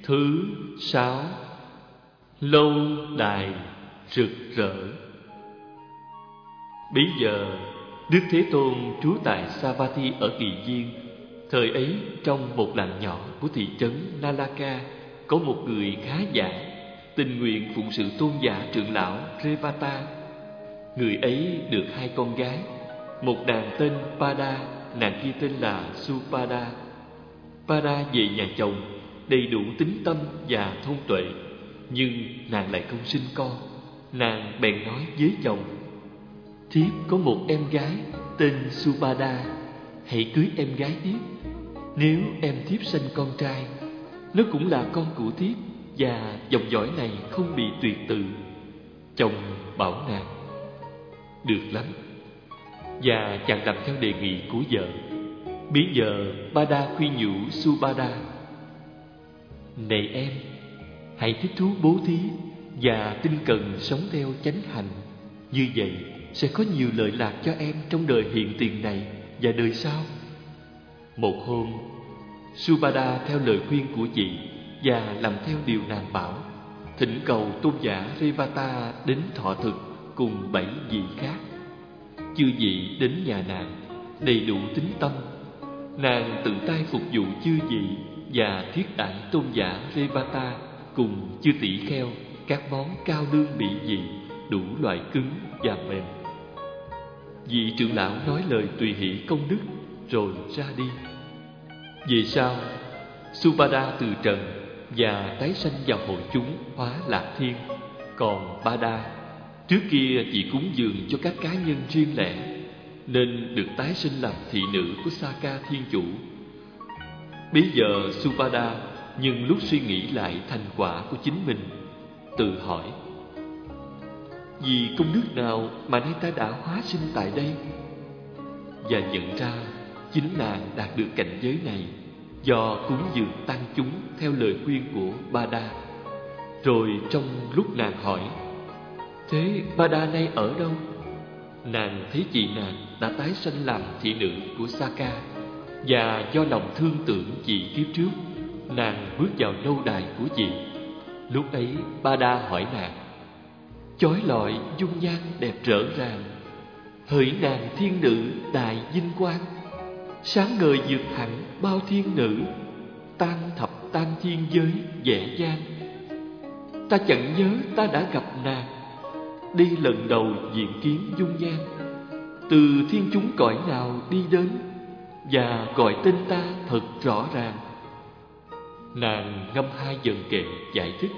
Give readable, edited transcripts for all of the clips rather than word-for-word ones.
Thứ 6. Lâu đài rực rỡ. Bấy giờ Đức Thế Tôn trú tại Savatthi ở Kỳ Viên. Thời ấy, trong một làng nhỏ của thị trấn Nalaka, có một người khá giả tình nguyện phụng sự tôn giả trưởng lão Revata. Người ấy được 2 con gái, một nàng tên Pada, nàng kia tên là Supada. Pada về nhà chồng đầy đủ tín tâm và thông tuệ, nhưng nàng lại không sinh con. Nàng bèn nói với chồng: thiếp có một em gái tên Supada, hãy cưới em gái thiếp. Nếu em thiếp sanh con trai, nó cũng là con của thiếp, và dòng dõi này không bị tuyệt tự. Chồng bảo nàng: được lắm. Và chàng làm theo đề nghị của vợ. Bấy giờ Pada khuyên nhủ Supada: này em, hãy thích thú bố thí và tinh cần sống theo chánh hạnh. Như vậy sẽ có nhiều lợi lạc cho em trong đời hiện tiền này và đời sau. Một hôm, Supada theo lời khuyên của chị và làm theo điều nàng bảo, thỉnh cầu tôn giả Revata đến thọ thực cùng 7 vị khác. Chư vị đến nhà nàng đầy đủ tín tâm. Nàng tự tay phục vụ chư vị và thiết đãi tôn giả Revata cùng chư tỷ kheo các món cao lương mỹ vị, đủ loại cứng và mềm. Vị trưởng lão nói lời tùy hỷ công đức rồi ra đi. Về sau, Supada từ trần và tái sanh vào hội chúng hóa lạc thiên. Còn Pada trước kia chỉ cúng dường cho các cá nhân riêng lẻ, nên được tái sinh làm thị nữ của Saka Thiên Chủ. Bây giờ Supada nhân lúc suy nghĩ lại thành quả của chính mình, tự hỏi: vì công đức nào mà nay ta đã hóa sinh tại đây? Và nhận ra chính nàng đạt được cảnh giới này do cúng dường tăng chúng theo lời khuyên của Pada. Rồi trong lúc nàng hỏi: thế Pada nay ở đâu? Nàng thấy chị nàng đã tái sanh làm thị nữ của Saka, và do lòng thương tưởng chị kiếp trước, nàng bước vào lâu đài của chị. Lúc ấy Pada hỏi nàng: chói lọi dung nhan đẹp rỡ ràng, hỡi nàng thiên nữ đại vinh quang, sáng ngời vượt hẳn bao thiên nữ, tan thập tam thiên giới dễ dàng. Ta chẳng nhớ ta đã gặp nàng, đi lần đầu diện kiến dung nhan. Từ thiên chúng cõi nào đi đến, và gọi tên ta thật rõ ràng. Nàng ngâm 2 vần kệ giải thích: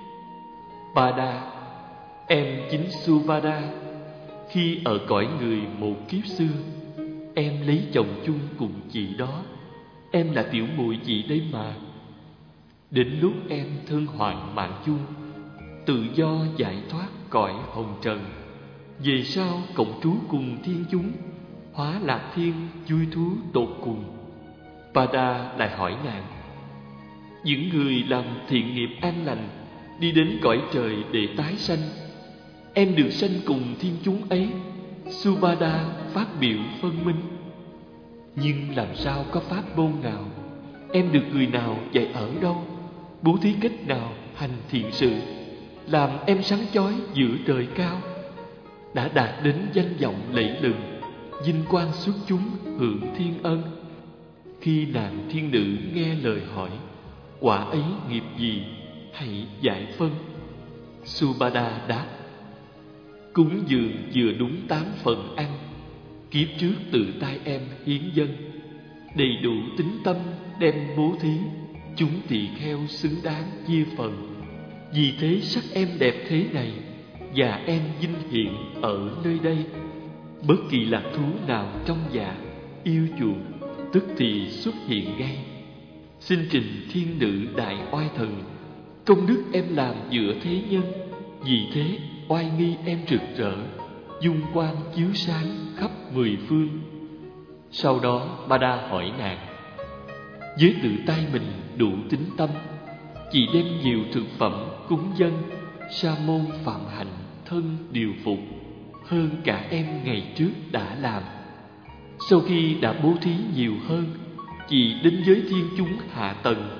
Pada, em chính Supada. Khi ở cõi người một kiếp xưa, em lấy chồng chung cùng chị đó. Em là tiểu muội chị đây mà. Đến lúc em thân hoạn mạng chung, tự do giải thoát cõi hồng trần, về sau cộng trú cùng thiên chúng, hóa lạc thiên vui thú tột cùng. Pada lại hỏi nàng: những người làm thiện nghiệp an lành đi đến cõi trời để tái sanh, em được sanh cùng thiên chúng ấy. Supada phát biểu phân minh: nhưng làm sao có pháp môn nào? Em được người nào dạy ở đâu? Bố thí cách nào hành thiện sự, làm em sáng chói giữa trời cao, đã đạt đến danh vọng lẫy lừng, vinh quang xuất chúng hưởng thiên ân? Khi nàng thiên nữ nghe lời hỏi, quả ấy nghiệp gì, hãy giải phân. Supada đáp: cúng dường vừa đúng 8 phần ăn, kiếp trước tự tay em hiến dâng, đầy đủ tín tâm đem bố thí, chúng tỳ kheo xứng đáng chia phần. Vì thế sắc em đẹp thế này, và em vinh hiện ở nơi đây. Bất kỳ lạc thú nào trong dạ yêu chuộng, tức thì xuất hiện ngay. Xin trình thiên nữ đại oai thần, công đức em làm giữa thế nhân. Vì thế oai nghi em rực rỡ, dung quang chiếu sáng khắp 10 phương. Sau đó Pada hỏi nàng: với tự tay mình đủ tín tâm, chị đem nhiều thực phẩm cúng dâng, sa môn phạm hạnh thân điều phục, hơn cả em ngày trước đã làm. Sau khi đã bố thí nhiều hơn, chị đến với thiên chúng hạ tầng,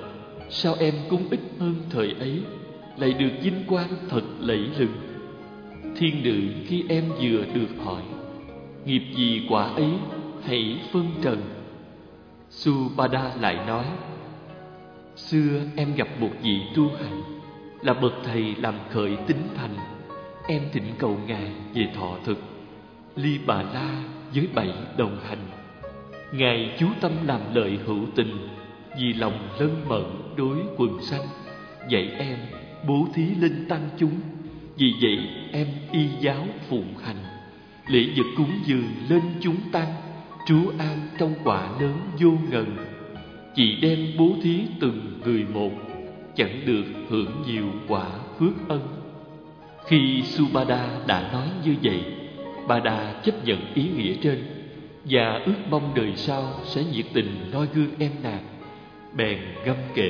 sao em cúng ít hơn thời ấy, lại được vinh quang thật lẫy lừng? Thiên nữ khi em vừa được hỏi, nghiệp gì quả ấy, hãy phân trần. Subhadra lại nói, xưa em gặp một vị tu hành, là bậc thầy làm khởi tín thành. Em thỉnh cầu ngài về thọ thực Ly Bà La với 7 đồng hành. Ngài chú tâm làm lợi hữu tình, vì lòng lân mẫn đối quần sanh, dạy em bố thí linh tăng chúng. Vì vậy em y giáo phụng hành, lễ vật cúng dường lên chúng tăng, trú an trong quả lớn vô ngần. Chỉ đem bố thí từng người một, chẳng được hưởng nhiều quả phước ân. Khi Subhadra đã nói như vậy, Bada chấp nhận ý nghĩa trên và ước mong đời sau sẽ nhiệt tình noi gương em nàng. Bèn gâm kệ,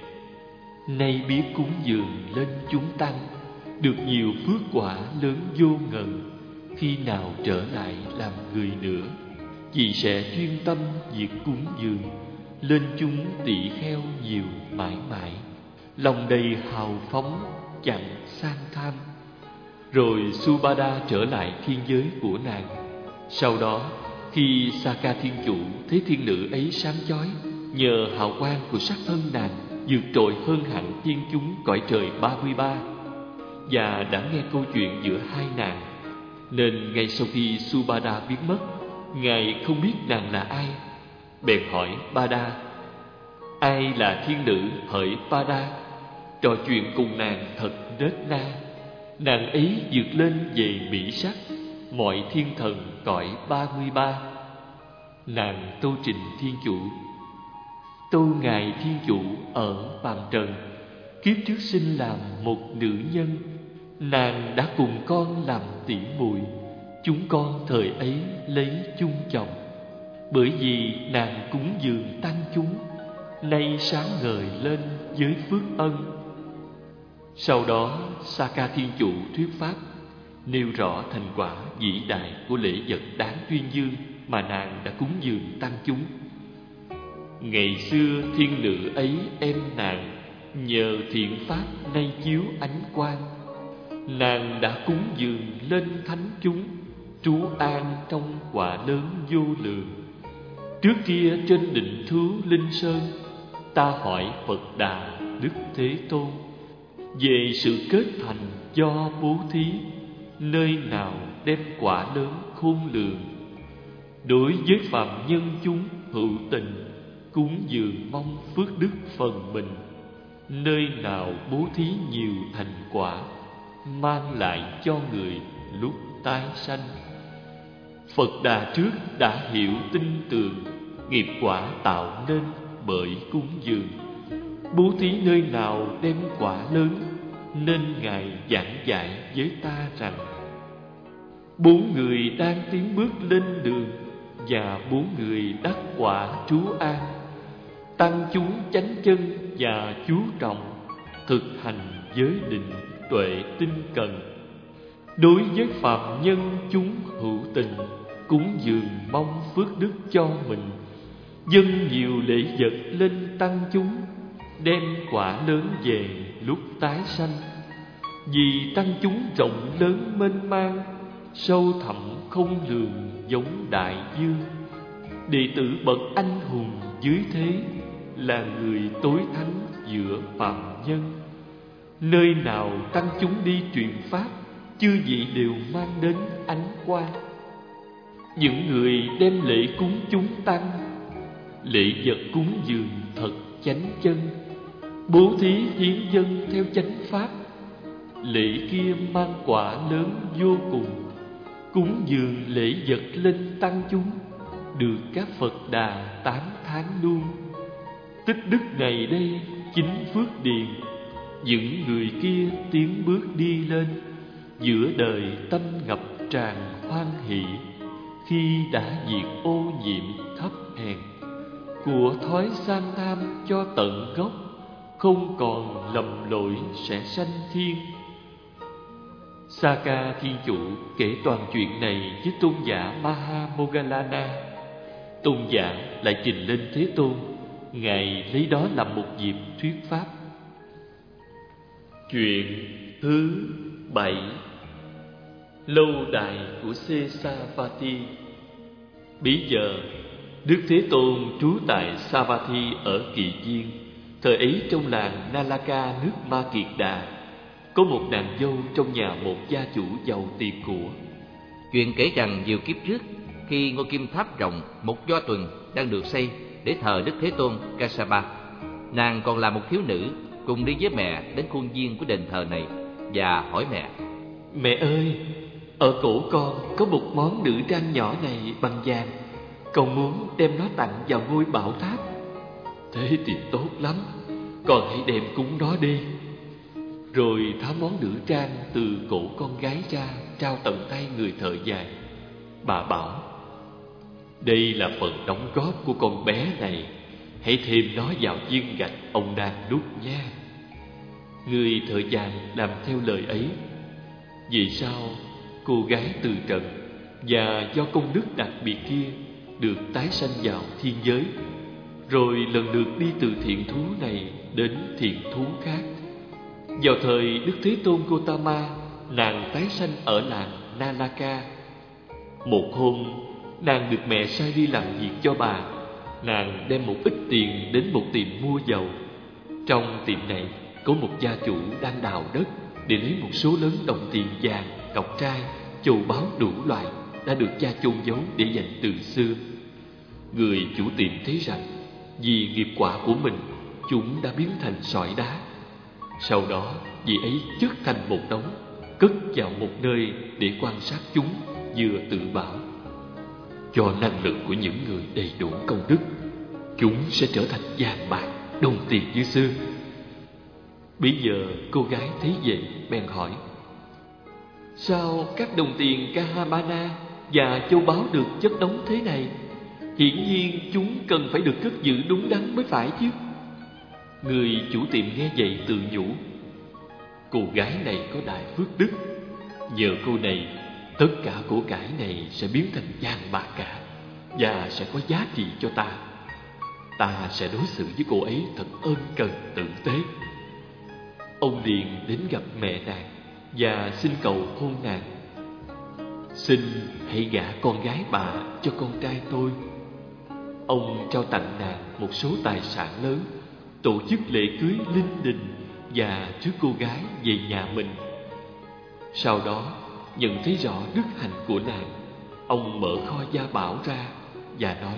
nay biết cúng dường lên chúng tăng, được nhiều phước quả lớn vô ngần. Khi nào trở lại làm người nữa, chị sẽ chuyên tâm việc cúng dường lên chúng tỷ kheo nhiều mãi mãi, lòng đầy hào phóng chẳng sang tham. Rồi Subhadra trở lại thiên giới của nàng. Sau đó, khi Sakka Thiên Chủ thấy thiên nữ ấy sáng chói, nhờ hào quang của sắc thân nàng vượt trội hơn hẳn thiên chúng cõi trời 33, và đã nghe câu chuyện giữa hai nàng, nên ngay sau khi Subhadra biến mất, ngài không biết nàng là ai. Bèn hỏi Bada, ai là thiên nữ hỡi Bada? Trò chuyện cùng nàng thật nết na. Nàng ấy vượt lên về mỹ sắc mọi thiên thần cõi 33. Nàng tâu trình Thiên Chủ, tâu ngài Thiên Chủ ở phàm trần, kiếp trước sinh làm một nữ nhân. Nàng đã cùng con làm tỉ muội, chúng con thời ấy lấy chung chồng. Bởi vì nàng cúng dường tăng chúng, nay sáng ngời lên với phước ân. Sau đó Sakka Thiên Chủ thuyết pháp, nêu rõ thành quả vĩ đại của lễ vật đáng tuyên dương mà nàng đã cúng dường tăng chúng. Ngày xưa thiên nữ ấy em nàng, nhờ thiện pháp nay chiếu ánh quang. Nàng đã cúng dường lên thánh chúng, trú an trong quả lớn vô lượng. Trước kia trên định thú Linh Sơn, ta hỏi Phật Đà Đức Thế Tôn về sự kết thành do bố thí, nơi nào đem quả lớn khôn lường. Đối với phạm nhân chúng hữu tình, cúng dường mong phước đức phần mình, nơi nào bố thí nhiều thành quả, mang lại cho người lúc tái sanh. Phật Đà trước đã hiểu tin tường, nghiệp quả tạo nên bởi cúng dường. Bố thí nơi nào đem quả lớn, nên Ngài giảng dạy với ta rằng, 4 người đang tiến bước lên đường, và 4 người đắc quả trú an. Tăng chúng chánh chân và chú trọng, thực hành giới định tuệ tinh cần. Đối với phạm nhân chúng hữu tình, cúng dường mong phước đức cho mình, dâng nhiều lễ vật lên tăng chúng, đem quả lớn về lúc tái sanh. Vì tăng chúng rộng lớn mênh mang, sâu thẳm không lường giống đại dương. Đệ tử bậc anh hùng dưới thế, là người tối thánh giữa phạm nhân. Nơi nào tăng chúng đi truyền pháp, chư vị đều mang đến ánh quang. Những người đem lễ cúng chúng tăng, lễ vật cúng dường thật chánh chân, bố thí hiến dân theo chánh pháp, lễ kia mang quả lớn vô cùng. Cúng dường lễ vật lên tăng chúng, được các Phật Đà tán thán luôn. Tích đức này đây chính phước điền, những người kia tiến bước đi lên, giữa đời tâm ngập tràn hoan hỷ. Khi đã diệt ô nhiễm thấp hèn, của thói sang tham cho tận gốc, không còn lầm lỗi sẽ sanh thiên. Sakka Thiên Chủ kể toàn chuyện này với tôn giả Maha Moggallana. Tôn giả lại trình lên Thế Tôn, Ngài lấy đó làm một dịp thuyết pháp. Chuyện thứ 7: Lâu đài của Sesavati. Bấy giờ Đức Thế Tôn trú tại Savatthi ở Kỳ Viên. Thời ấy trong làng Nalaka, nước Ma Kiệt Đà, có một nàng dâu trong nhà một gia chủ giàu tiền của. Chuyện kể rằng nhiều kiếp trước, khi ngôi kim tháp rộng một do tuần đang được xây để thờ Đức Thế Tôn Kassapa, nàng còn là một thiếu nữ, cùng đi với mẹ đến khuôn viên của đền thờ này và hỏi mẹ: Mẹ ơi, ở cổ con có một món nữ trang nhỏ này bằng vàng, con muốn đem nó tặng vào ngôi bảo tháp. Thế thì tốt lắm, con hãy đem cúng nó đi. Rồi tháo món nữ trang từ cổ con gái ra, trao tận tay người thợ vàng. Bà bảo: Đây là phần đóng góp của con bé này, hãy thêm nó vào viên gạch ông đang đúc nha. Người thợ vàng làm theo lời ấy. Vì sao cô gái từ trần và do công đức đặc biệt kia được tái sanh vào thiên giới, rồi lần lượt đi từ thiện thú này đến thiện thú khác. Vào thời Đức Thế Tôn Gotama, nàng tái sanh ở làng Nalaka. Một hôm, nàng được mẹ sai đi làm việc cho bà. Nàng đem một ít tiền đến một tiệm mua dầu. Trong tiệm này có một gia chủ đang đào đất để lấy một số lớn đồng tiền vàng, ngọc trai, châu báu đủ loại đã được cha chôn giấu để dành từ xưa. Người chủ tiệm thấy rằng vì nghiệp quả của mình, chúng đã biến thành sỏi đá. Sau đó vị ấy chất thành một đống, cất vào một nơi để quan sát chúng, vừa tự bảo: cho năng lực của những người đầy đủ công đức, chúng sẽ trở thành vàng bạc, đồng tiền như xưa. Bây giờ cô gái thấy vậy bèn hỏi: Sao các đồng tiền Kahamana và châu báu được chất đống thế này? Hiển nhiên chúng cần phải được cất giữ đúng đắn mới phải chứ. Người chủ tiệm nghe vậy tự nhủ: Cô gái này có đại phước đức, nhờ cô này tất cả của cải này sẽ biến thành vàng bạc cả, và sẽ có giá trị cho ta. Ta sẽ đối xử với cô ấy thật ân cần tử tế. Ông liền đến gặp mẹ nàng và xin cầu hôn nàng. Xin hãy gả con gái bà cho con trai tôi. Ông trao tặng nàng một số tài sản lớn, tổ chức lễ cưới linh đình và rước cô gái về nhà mình. Sau đó nhận thấy rõ đức hạnh của nàng, ông mở kho gia bảo ra và nói: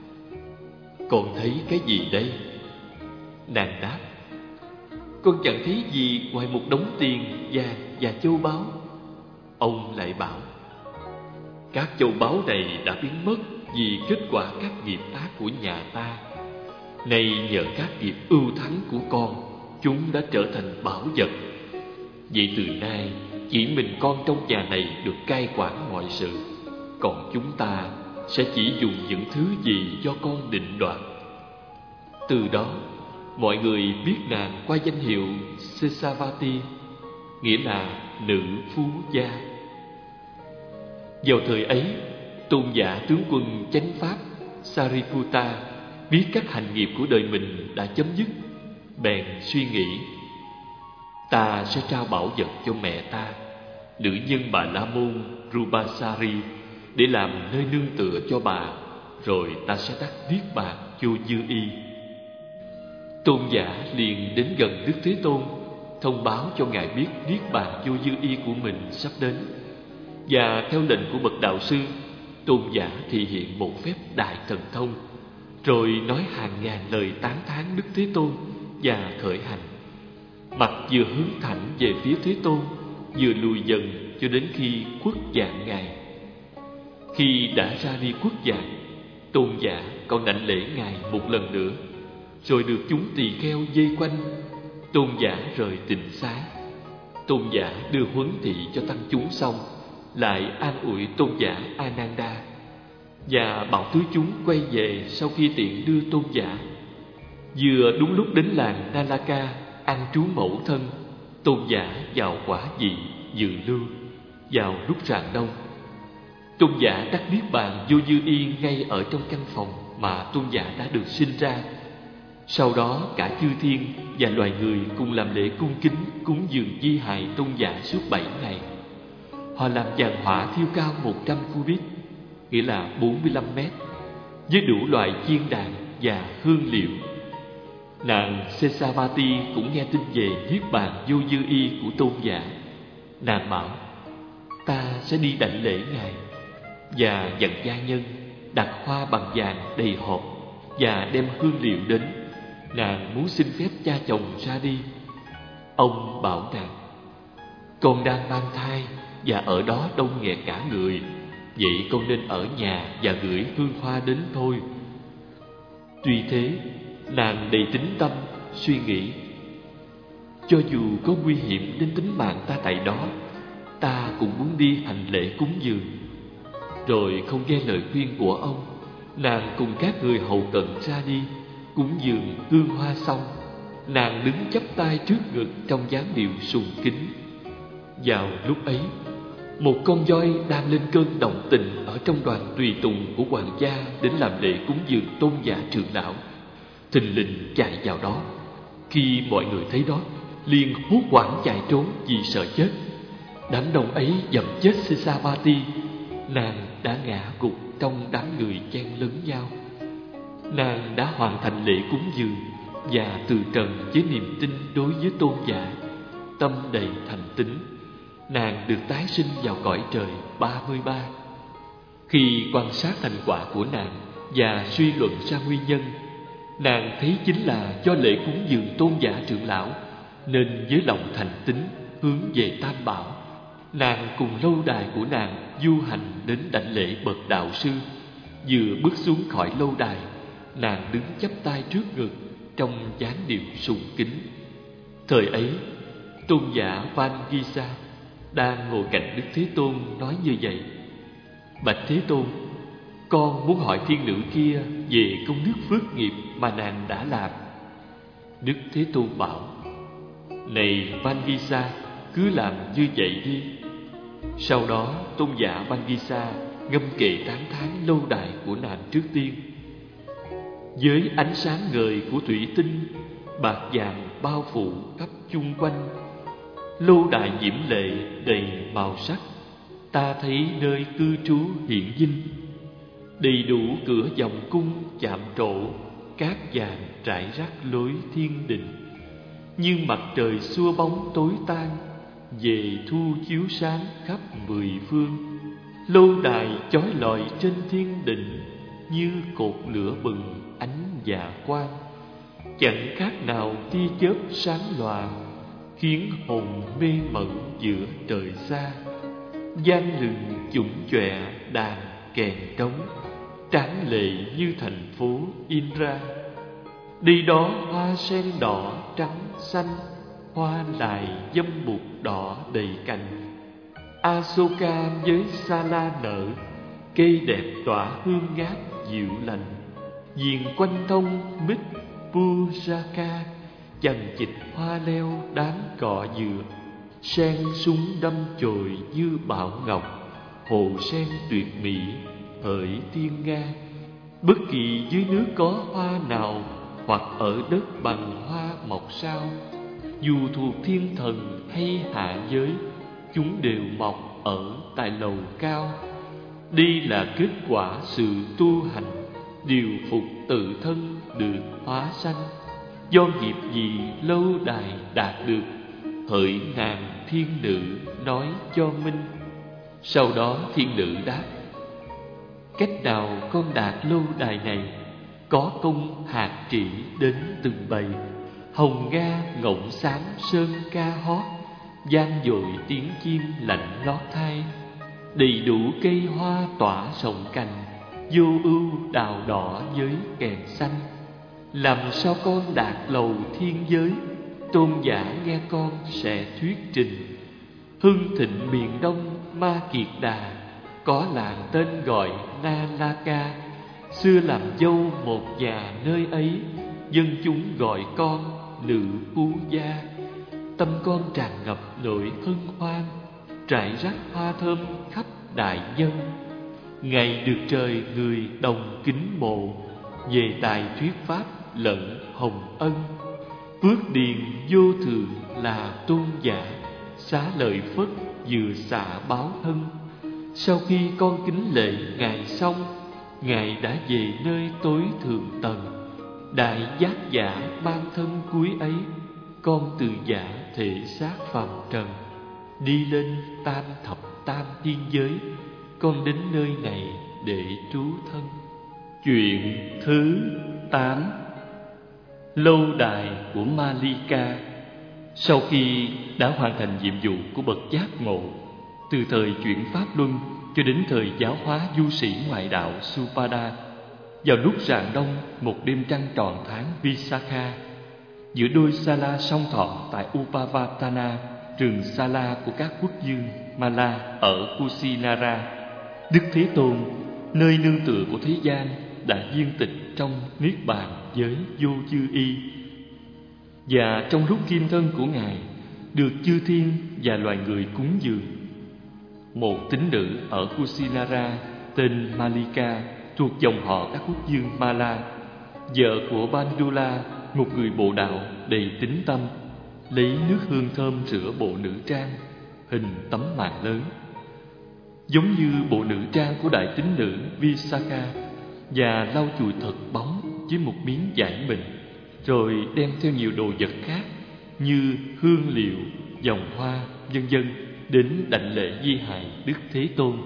Con thấy cái gì đây? Nàng đáp: Con chẳng thấy gì ngoài một đống tiền vàng và châu báu. Ông lại bảo: Các châu báu này đã biến mất vì kết quả các nghiệp ác của nhà ta. Nay nhờ các nghiệp ưu thắng của con, chúng đã trở thành bảo vật. Vậy từ nay chỉ mình con trong nhà này được cai quản mọi sự, còn chúng ta sẽ chỉ dùng những thứ gì do con định đoạt. Từ đó mọi người biết nàng qua danh hiệu Sesavati, nghĩa là nữ phú gia. Vào thời ấy, tôn giả tướng quân chánh pháp Sariputta biết các hành nghiệp của đời mình đã chấm dứt, bèn suy nghĩ: Ta sẽ trao bảo vật cho mẹ ta, nữ nhân Bà La Môn Rupasari, để làm nơi nương tựa cho bà, rồi ta sẽ đắc niết bàn vô dư y. Tôn giả liền đến gần Đức Thế Tôn, thông báo cho ngài biết niết bàn vô dư y của mình sắp đến. Và theo lệnh của bậc đạo sư, tôn giả thị hiện một phép đại thần thông, rồi nói hàng ngàn lời tán thán Đức Thế Tôn và khởi hành. Mặt vừa hướng thẳng về phía Thế Tôn, vừa lùi dần cho đến khi khuất dạng ngài. Khi đã ra đi khuất dạng, tôn giả còn đảnh lễ ngài một lần nữa, rồi được chúng tỳ kheo vây quanh. Tôn giả rời tịnh xá. Tôn giả đưa huấn thị cho tăng chúng xong, lại an ủi tôn giả Ananda và bảo tứ chúng quay về sau khi tiện đưa tôn giả. Vừa đúng lúc đến làng Nalaka ăn trú mẫu thân, tôn giả vào quả vị dự lưu vào lúc rạng đông. Tôn giả đắc niết bàn vô dư y ngay ở trong căn phòng mà tôn giả đã được sinh ra. Sau đó cả chư thiên và loài người cùng làm lễ cung kính cúng dường di hài tôn giả suốt 7 ngày. Họ làm giàn hỏa thiêu cao 100 cubit, nghĩa là 45 mét, với đủ loại chiên đàn và hương liệu. Nàng Sesavati cũng nghe tin về niết bàn vô dư y của tôn giả. Nàng bảo: ta sẽ đi đảnh lễ ngài, và dặn gia nhân đặt hoa bằng vàng đầy hộp và đem hương liệu đến. Nàng muốn xin phép cha chồng ra đi. Ông bảo nàng: con đang mang thai và ở đó đông nghẹt cả người, vậy con nên ở nhà và gửi hương hoa đến thôi. Tuy thế, nàng đầy tín tâm suy nghĩ: cho dù có nguy hiểm đến tính mạng ta tại đó, ta cũng muốn đi hành lễ cúng dường. Rồi không nghe lời khuyên của ông, nàng cùng các người hầu cận ra đi cúng dường hương hoa xong. Nàng đứng chắp tay trước ngực trong dáng điệu sùng kính. Vào lúc ấy, một con voi đang lên cơn động tình ở trong đoàn tùy tùng của hoàng gia đến làm lễ cúng dường tôn giả trưởng lão, thình lình chạy vào đó. Khi mọi người thấy đó, liền hốt hoảng chạy trốn vì sợ chết. Đám đông ấy dẫm chết Sesavati. Nàng đã ngã gục trong đám người chen lấn nhau. Nàng đã hoàn thành lễ cúng dường và từ trần với niềm tin đối với tôn giả, tâm đầy thành tín. Nàng được tái sinh vào cõi trời 33. Khi quan sát thành quả của nàng và suy luận ra nguyên nhân, nàng thấy chính là do lễ cúng dường tôn giả trưởng lão, nên với lòng thành tín hướng về Tam Bảo, nàng cùng lâu đài của nàng du hành đến đảnh lễ bậc đạo sư. Vừa bước xuống khỏi lâu đài, nàng đứng chắp tay trước ngực trong dáng điệu sùng kính. Thời ấy, tôn giả Vangisa đang ngồi cạnh Đức Thế Tôn nói như vậy: bạch Thế Tôn, con muốn hỏi thiên nữ kia về công đức phước nghiệp mà nàng đã làm. Đức Thế Tôn bảo: này Vangisa, cứ làm như vậy đi. Sau đó tôn giả Vangisa ngâm kệ tán thán lâu đài của nàng trước tiên. Với ánh sáng ngời của thủy tinh, bạc vàng bao phủ khắp chung quanh, lâu đài diễm lệ đầy màu sắc. Ta thấy nơi cư trú hiển vinh, đầy đủ cửa vòng cung chạm trổ, cát vàng trải rác lối thiên đình. Như mặt trời xua bóng tối tan, về thu chiếu sáng khắp 10 phương. Lâu đài chói lọi trên thiên đình, như cột lửa bừng ánh dạ quang. Chẳng khác nào tia chớp sáng lòa, khiến hồn mê mẩn giữa trời xa. Vang lừng chủng chọe đàn kèn trống, tráng lệ như thành phố Indra. Đi đó hoa sen đỏ trắng xanh, hoa đài dâm bụt đỏ đầy cành. Asoka với sa la nở, cây đẹp tỏa hương ngát dịu lành. Viền quanh thông mít Pujaka, chằng chịt hoa leo đám cọ dừa. Sen súng đâm chồi như bảo ngọc, hồ sen tuyệt mỹ hỡi thiên nga. Bất kỳ dưới nước có hoa nào, hoặc ở đất bằng hoa mọc sao, dù thuộc thiên thần hay hạ giới, chúng đều mọc ở tại lầu cao. Đây là kết quả sự tu hành, điều phục tự thân được hóa sanh. Do nghiệp gì lâu đài đạt được, hỡi nàng thiên nữ nói cho minh. Sau đó thiên nữ đáp: cách nào con đạt lâu đài này? Có công hạt trị đến từng bầy, hồng nga ngỗng sáng sơn ca hót, vang dội tiếng chim lạnh lót thai. Đầy đủ cây hoa tỏa rộng cành, vô ưu đào đỏ với kèn xanh. Làm sao con đạt lầu thiên giới? Tôn giả nghe con sẽ thuyết trình. Hưng thịnh miền Đông Ma Kiệt Đà, có làng tên gọi Nalaka. Xưa làm dâu một nhà nơi ấy, dân chúng gọi con nữ phú gia. Tâm con tràn ngập nỗi hân hoan, trải rác hoa thơm khắp đại dân. Ngày được trời người đồng kính mộ, về tài thuyết pháp lẫn hồng ân. Phước điền vô thường là tôn giả, xá lợi Phất vừa xả báo thân. Sau khi con kính lễ Ngài xong, Ngài đã về nơi tối thượng tầng. Đại giác giả mang thân cuối ấy, con từ giả thể xác phàm trần, đi lên tam thập tam thiên giới. Con đến nơi này để trú thân. Chuyện thứ 8. Lâu đài của Malika. Sau khi đã hoàn thành nhiệm vụ của bậc giác ngộ, từ thời chuyển pháp luân cho đến thời giáo hóa du sĩ ngoại đạo Supada, vào lúc rạng đông một đêm trăng tròn tháng Visakha, giữa đôi Sala song thọ tại Upavatana, rừng Sala của các quốc dương Mala ở Kusinara, Đức Thế Tôn, nơi nương tựa của thế gian, đã viên tịch trong niết bàn giới vô chư y. Và trong lúc kim thân của Ngài được chư thiên và loài người cúng dường, một tín nữ ở Kusinara tên Malika, thuộc dòng họ các quốc dương Mala, vợ của Bandula, một người bộ đạo đầy tín tâm, lấy nước hương thơm rửa bộ nữ trang hình tấm màn lớn, giống như bộ nữ trang của đại tín nữ Visakha, và lau chùi thật bóng với một miếng vải mịn, rồi đem theo nhiều đồ vật khác như hương liệu, vòng hoa, vân vân đến đảnh lễ di hài Đức Thế Tôn.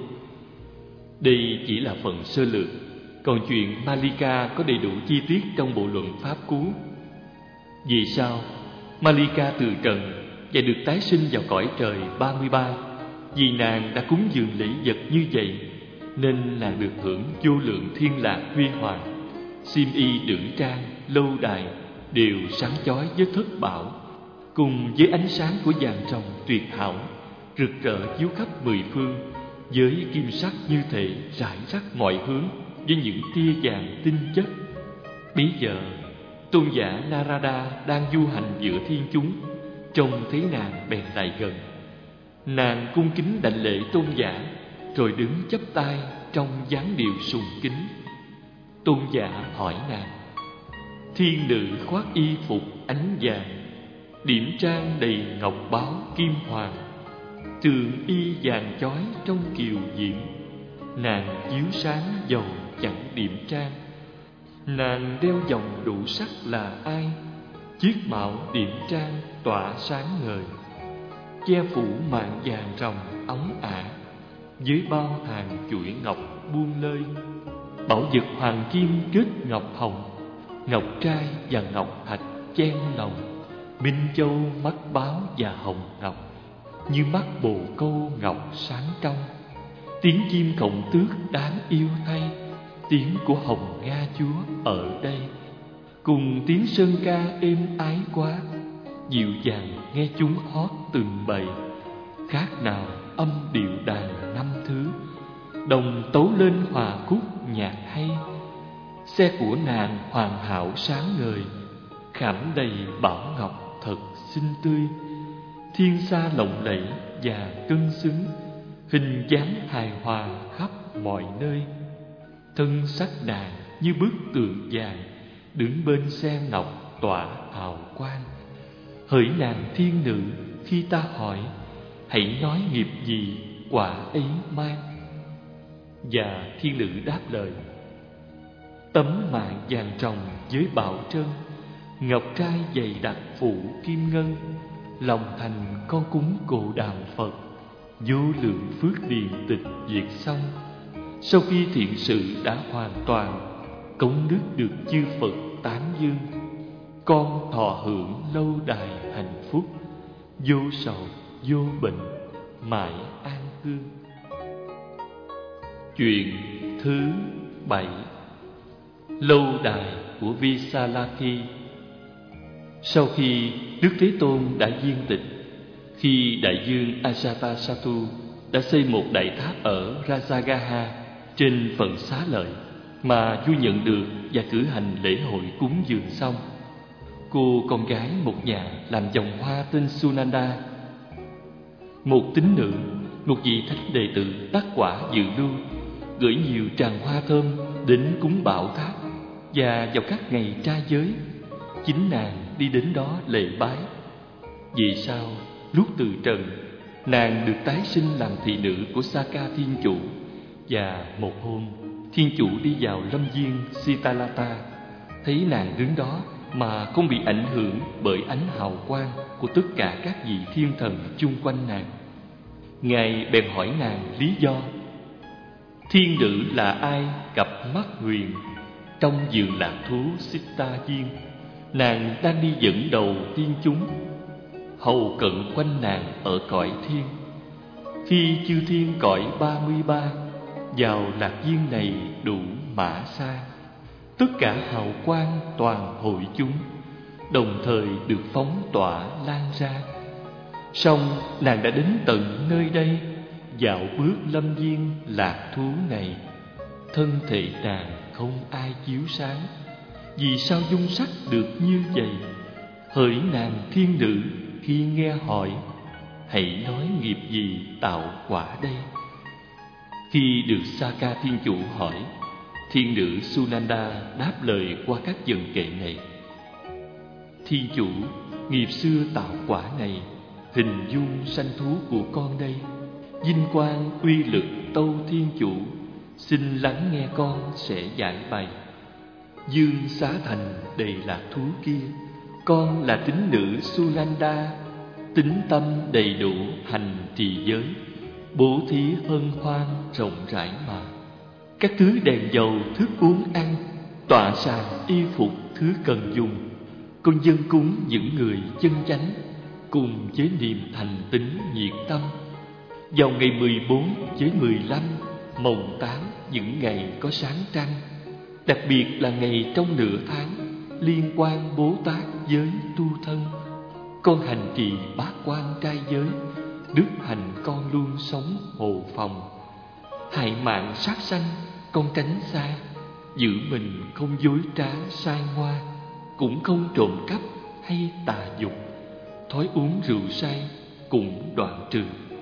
Đây chỉ là phần sơ lược, còn chuyện Malika có đầy đủ chi tiết trong bộ luận Pháp Cú. Vì sao Malika từ trần và được tái sinh vào cõi trời 33? Vì nàng đã cúng dường lễ vật như vậy, nên nàng được hưởng vô lượng thiên lạc huy hoàng. Xiêm y đửng trang, lâu đài đều sáng chói với thất bảo, cùng với ánh sáng của vàng ròng tuyệt hảo, rực rỡ chiếu khắp mười phương, với kim sắc như thể rải rác mọi hướng với những tia vàng tinh chất. Bấy giờ tôn giả Narada đang du hành giữa thiên chúng, trông thấy nàng bèn lại gần. Nàng cung kính đảnh lễ tôn giả, rồi đứng chắp tay trong dáng điệu sùng kính. Tôn giả hỏi nàng: thiên nữ khoác y phục ánh vàng, điểm trang đầy ngọc báo kim hoàng, trường y vàng chói trong kiều diễm, nàng chiếu sáng dầu chẳng điểm trang. Nàng đeo vòng đủ sắc là ai? Chiếc mão điểm trang tỏa sáng ngời, che phủ mạn vàng ròng óng ả, với bao hàng chuỗi ngọc buông lơi. Bảo vật hoàng kim kết ngọc hồng, ngọc trai và ngọc thạch chen lòng, minh châu mắt báo và hồng ngọc, như mắt bồ câu ngọc sáng trong. Tiếng chim khổng tước đáng yêu thay, tiếng của hồng nga chúa ở đây, cùng tiếng sơn ca êm ái quá, dịu dàng nghe chúng hót từng bầy. Khác nào âm điệu đàn năm thứ, đồng tấu lên hòa khúc nhạc hay. Xe của nàng hoàn hảo sáng ngời, khảm đầy bảo ngọc thật xinh tươi, thiên sa lộng lẫy và cân xứng, hình dáng hài hòa khắp mọi nơi. Thân sắc nàng như bức tượng vàng, đứng bên xe ngọc tỏa hào quang. Hỡi nàng thiên nữ, khi ta hỏi, hãy nói nghiệp gì quả ấy mang? Và thiên nữ đáp lời: tấm mạn vàng ròng với bảo trân, ngọc trai dày đặc phủ kim ngân, lòng thành con cúng cồ đàm Phật, vô lượng phước điền tịch diệt xong. Sau khi thiện sự đã hoàn toàn, cống đức được chư Phật tán dương, con thọ hưởng lâu đài hạnh phúc, vô sầu vô bệnh, mãi an cư. Chuyện thứ 7. Lâu đài của Visalaki. Sau khi Đức Thế Tôn đã viên tịch, khi đại vương Ajatasattu đã xây một đại tháp ở Rajagaha trên phần xá lợi mà vua nhận được và cử hành lễ hội cúng dường xong, cô con gái một nhà làm vòng hoa tên Sunanda, một tín nữ, một vị thánh đệ tử đắc quả dự lưu, gửi nhiều tràng hoa thơm đến cúng bảo tháp. và vào các ngày trai giới, chính nàng đi đến đó lễ bái. Vì sao lúc từ trần, nàng được tái sinh làm thị nữ của Saka Thiên Chủ, và một hôm Thiên Chủ đi vào lâm viên Sitalata, thấy nàng đứng đó mà không bị ảnh hưởng bởi ánh hào quang của tất cả các vị thiên thần chung quanh nàng. Ngài bèn hỏi nàng lý do. Thiên nữ là ai cặp mắt huyền trong vườn lạc thú Sitta Viên, nàng đang đi dẫn đầu tiên chúng, hầu cận quanh nàng ở cõi thiên. Khi chư thiên cõi 33 vào lạc viên này đủ mã xa, tất cả hào quang toàn hội chúng đồng thời được phóng tỏa lan ra. Song nàng đã đến tận nơi đây, dạo bước lâm viên lạc thú này. Thân thể nàng không ai chiếu sáng, vì sao dung sắc được như vậy? Hỡi nàng thiên nữ, khi nghe hỏi, hãy nói nghiệp gì tạo quả đây? Khi được Saka Thiên Chủ hỏi, thiên nữ Sunanda đáp lời qua các dần kệ này. Thiên Chủ, nghiệp xưa tạo quả này, hình dung sanh thú của con đây. Vinh quang uy lực tâu Thiên Chủ, xin lắng nghe con sẽ giải bày. Dương xá thành đầy lạc thú kia, con là tín nữ Sunanda, tín tâm đầy đủ hành trì giới, bố thí hân hoan rộng rãi mà. Các thứ đèn dầu, thức uống ăn, tọa sàn y phục, thứ cần dùng, con dâng cúng những người chân chánh, cùng với niềm thành tín nhiệt tâm. Vào ngày 14 với 15, mồng 8 những ngày có sáng trăng, đặc biệt là ngày trong nửa tháng liên quan Bố Tát với tu thân, con hành trì bát quan trai giới, đức hạnh con luôn sống hồ phòng. Hại mạng sát sanh con tránh xa, giữ mình không dối trá sai ngoa, cũng không trộm cắp hay tà dục, thói uống rượu say cũng đoạn trừ.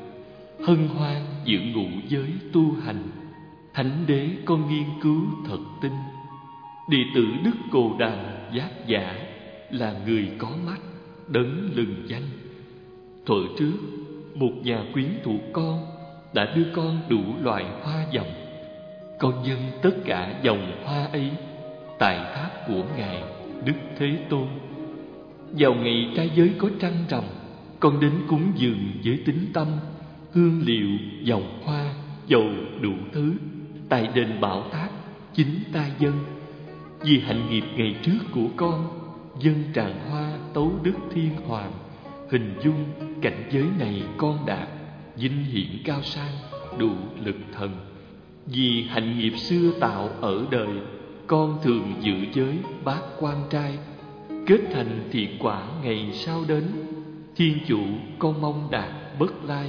Hân hoan giữ ngụ giới tu hành, thánh đế con nghiên cứu thật tinh. Đệ tử Đức Cồ Đàm Giác Giả là người có mắt, đấng lừng danh. Thuở trước, một nhà quyến thuộc con đã đưa con đủ loại hoa dòng. Con dâng tất cả dòng hoa ấy tại tháp của Ngài Đức Thế Tôn. Vào ngày trai giới có trăng rằm, con đến cúng dường với tín tâm, hương liệu, dòng hoa, dầu đủ thứ tại đền Bảo Tháp chính ta dâng. Vì hạnh nghiệp ngày trước của con, dâng tràng hoa tấu đức thiên hoàng, hình dung cảnh giới này con đạt, vinh hiển cao sang, đủ lực thần. Vì hạnh nghiệp xưa tạo ở đời, con thường giữ giới bát quan trai, kết thành thiện quả ngày sau đến. Thiên Chủ con mong đạt bất lai.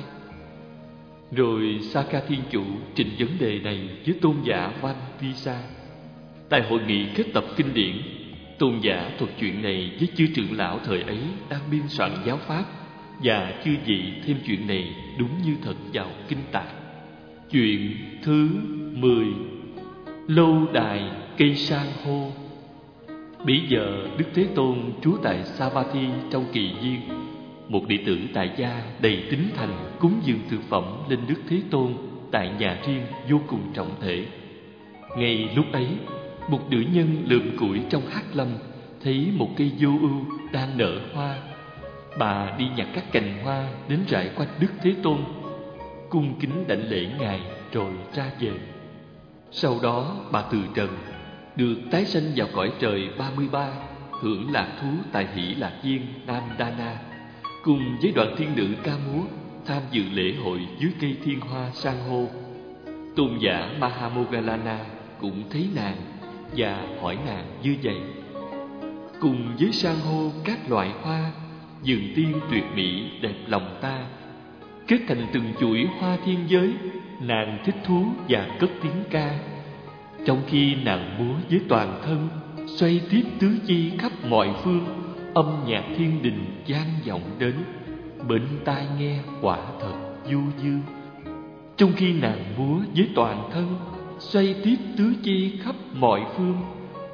Rồi Saka Thiên Chủ trình vấn đề này với tôn giả Vanvisa. Tại hội nghị kết tập kinh điển, tôn giả thuật chuyện này với chư trưởng lão thời ấy đang biên soạn giáo pháp, và chư vị thêm chuyện này đúng như thật vào kinh tạng. Chuyện thứ 10: Lâu đài cây san hô. Bấy giờ Đức Thế Tôn trú tại Savatthi trong kỳ viên. Một đệ tử tại gia đầy tín thành cúng dường thực phẩm lên Đức Thế Tôn tại nhà riêng vô cùng trọng thể. Ngay lúc ấy, một nữ nhân lượm củi trong hắc lâm thấy một cây vô ưu đang nở hoa. Bà đi nhặt các cành hoa đến rải quanh Đức Thế Tôn, cung kính đảnh lễ Ngài rồi ra về. Sau đó bà từ trần, được tái sanh vào cõi trời 33, hưởng lạc thú tại Hỷ Lạc Viên Nandana, cùng với đoàn thiên nữ ca múa tham dự lễ hội dưới cây thiên hoa san hô. Tôn giả Mahamoggallana cũng thấy nàng và hỏi nàng như vậy. Cùng với san hô các loại hoa, vườn tiên tuyệt mỹ đẹp lòng ta, kết thành từng chuỗi hoa thiên giới, nàng thích thú và cất tiếng ca. Trong khi nàng múa với toàn thân, xoay tiếp tứ chi khắp mọi phương, âm nhạc thiên đình vang vọng đến, bên tai nghe quả thật du dương. Trong khi nàng múa với toàn thân, xoay tiếp tứ chi khắp mọi phương,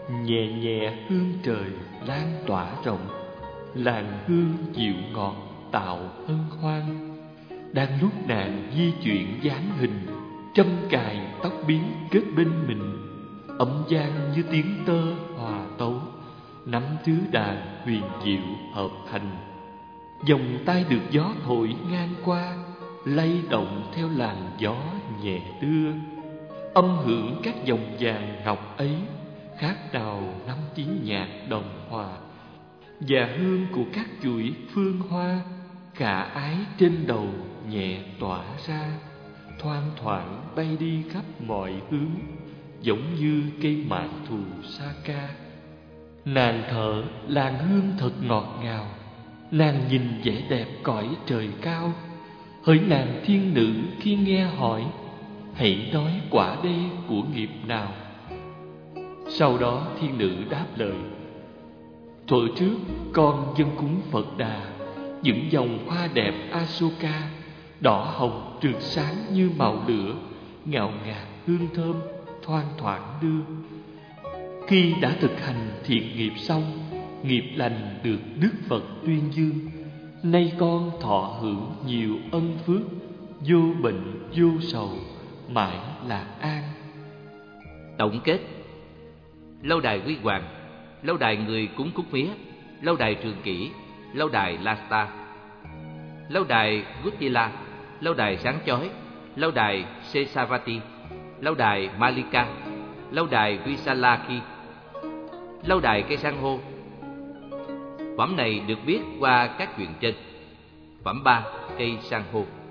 nhẹ nhẹ hương trời lan tỏa rộng, làn hương dịu ngọt tạo hân hoan. Đang lúc nàng di chuyển dáng hình, trâm cài tóc biến kết bên mình, âm gian như tiếng tơ hòa tấu, nắm thứ đàn huyền diệu hợp thành. Dòng tay được gió thổi ngang qua, lay động theo làn gió nhẹ đưa. Âm hưởng các dòng vàng ngọc ấy, khác nào năm tiếng nhạc đồng hòa. Và hương của các chuỗi phương hoa, cả ái trên đầu nhẹ tỏa ra, thoang thoảng bay đi khắp mọi hướng, giống như cây mạn thù sa ca. Nàng thở làn hương thật ngọt ngào, nàng nhìn vẻ đẹp cõi trời cao. Hỡi nàng thiên nữ khi nghe hỏi, hãy nói quả đây của nghiệp nào. Sau đó thiên nữ đáp lời: thuở trước con dâng cúng Phật Đà những dòng hoa đẹp Asoka, đỏ hồng rực sáng như màu lửa, ngào ngạt hương thơm thoang thoảng đưa. Khi đã thực hành thiện nghiệp xong, nghiệp lành được Đức Phật tuyên dương. Nay con thọ hưởng nhiều ân phước, vô bệnh vô sầu, mãi lạc an. Tổng kết: lâu đài Huy Hoàng, lâu đài người cúng cúc mía, lâu đài Trường Kỷ, lâu đài Lasta, lâu đài Gutila, lâu đài Sáng Chói, lâu đài Sesavati, lâu đài Malika, lâu đài Visalakhi, lâu đài cây san hô. Phẩm này được viết qua các chuyện trên. Phẩm 3, cây san hô.